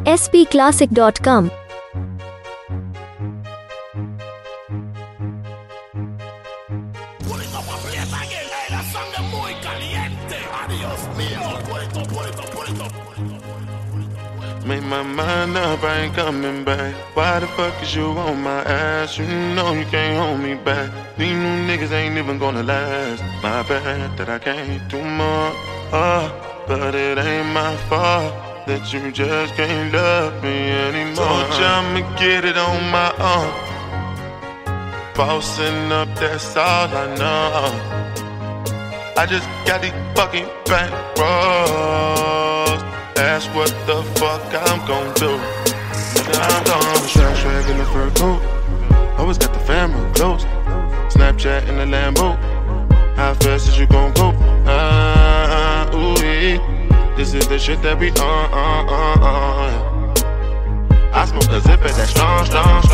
spclassic.com. Made my mind up, I ain't coming back. Why the fuck is you on my ass? You know you can't hold me back. These new niggas ain't even gonna last. My bad that I can't do more. But it ain't my fault that you just can't love me anymore. Told you I'ma get it on my own. Bossing up, that's all I know. I just got these fucking bankrolls. That's what the fuck I'm gon' do. I'm gon' swag in the fur coat. Always got the family close. Snapchat in the Lambo. How fast is you gon' go? Ooh-wee. This is the shit that we on. I smoke a zipper that's strong.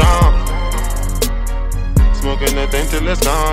Smoking the thing till it's gone.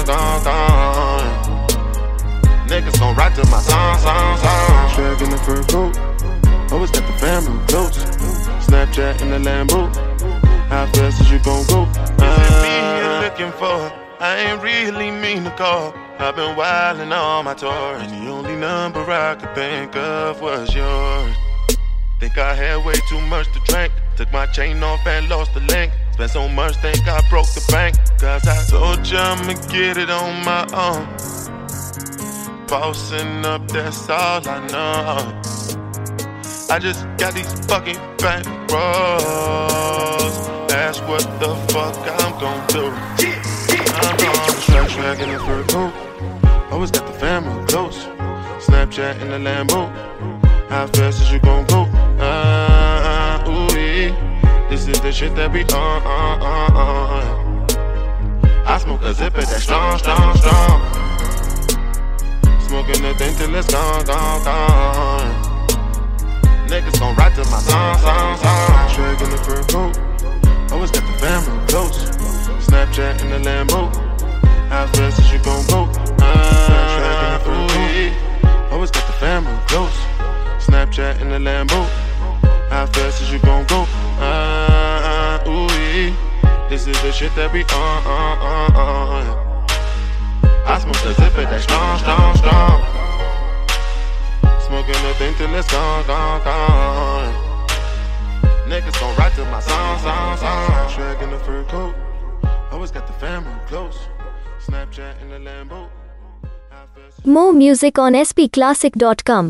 Niggas gon' ride to my song. Swag in the fur coat. Always got the family close. Snapchat in the Lambo. How fast is you gon' go? This is me you're looking for. I ain't really mean to call. I've been wildin' on my tour, and the only number I could think of was yours. Think I had way too much to drink. Took my chain off and lost the link. Spent so much, think I broke the bank. Cause I told you I'ma get it on my own. Bossing up, that's all I know. I just got these fucking bankrolls. That's what the fuck I'm gon' do. I'm gon' swag in the fur coat. Always got the family close. Snapchat in the Lambo. How fast is you gon' go? Ooh-wee. This is the shit that we on. I smoke a zipper that's strong. Smoking the thing till it's gone. Niggas gon' ride to my song. Swag in the fur coat. Always got the family close. Snapchat in the Lambo. How fast is you gon' go? Swag in the fur coat. Always got the family close. Snapchat in the Lambo. How fast is you gon' go? Ooh-wee. This is the shit that we on. I smoke the zipper that's strong. Smoking the thing till it's gone. Niggas gon' ride to my song. Swag in the fur coat. Always got the family close. Snapchat in the Lambo. More music on spclassic.com.